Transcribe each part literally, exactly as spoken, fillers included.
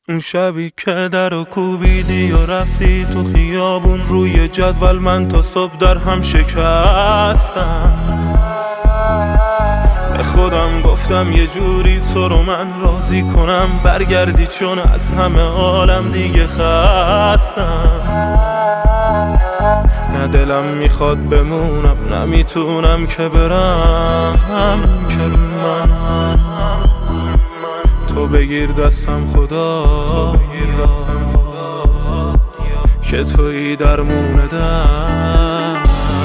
اون شبی که در و کوبیدی و رفتی تو خیابون، روی جدول من تا صبح در هم شکستم. به خودم گفتم یه جوری تو رو من راضی کنم برگردی، چون از همه عالم دیگه خستم. نه دلم میخواد بمونم، نمیتونم که برم. من تو بگیر دستم خدا که تویی درمون دردم.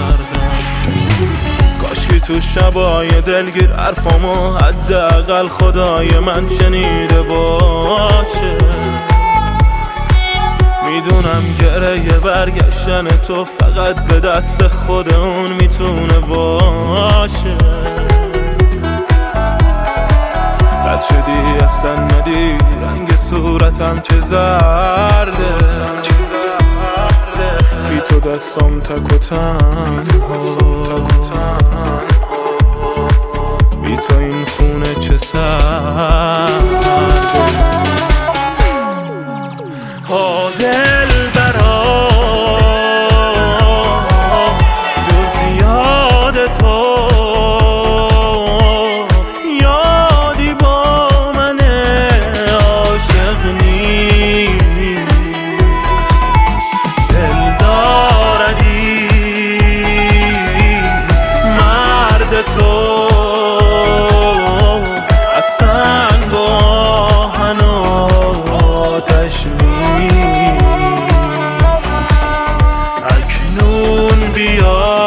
کاشکی تو شبای دلگیر حرفامو حداقل خدای من شنیده باشه. میدونم گره برگشتن تو فقط به دست خود اون میتونه باشه. بد شدی اصلا ندی رنگ صورتم که زرده، بی تو دستم تک و تنها، بی تو این خونه چه سرده. ها دل برا جز یاد تو یادی با من عاشق نیست. دل داردی مرد تو از سنگ و آهن و آتش نیست. اکنون بیا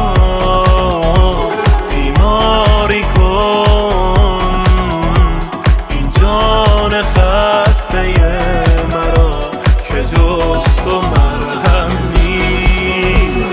بیماری کن این جان خسته مرا که جز تو مرهم نیست.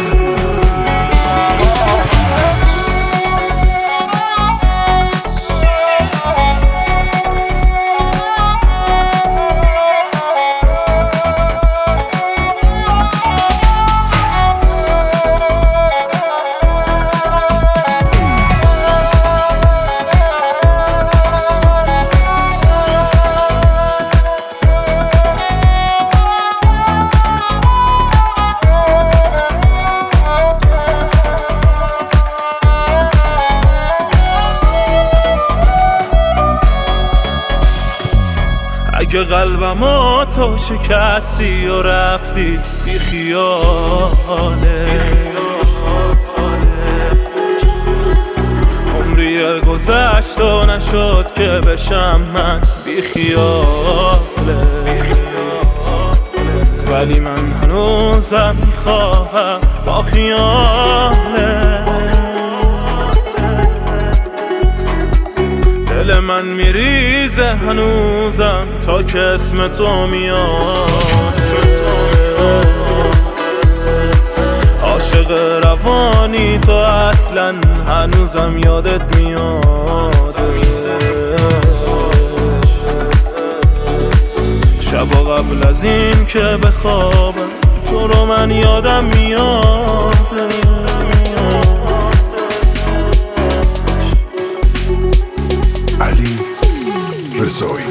اگه قلبمو تو شکستی و رفتی بی خیاله، عمری گذشت و نشد که بشم من بی خیاله. ولی من هنوزم میخواهم با خیاله. دل من میریزه هنوزم تا که اسم تو میاد. عاشق روانی تو اصلا هنوزم یادت میاد. شبا قبل از این که بخوابم تو رو من یادم میاد. علی رضایی.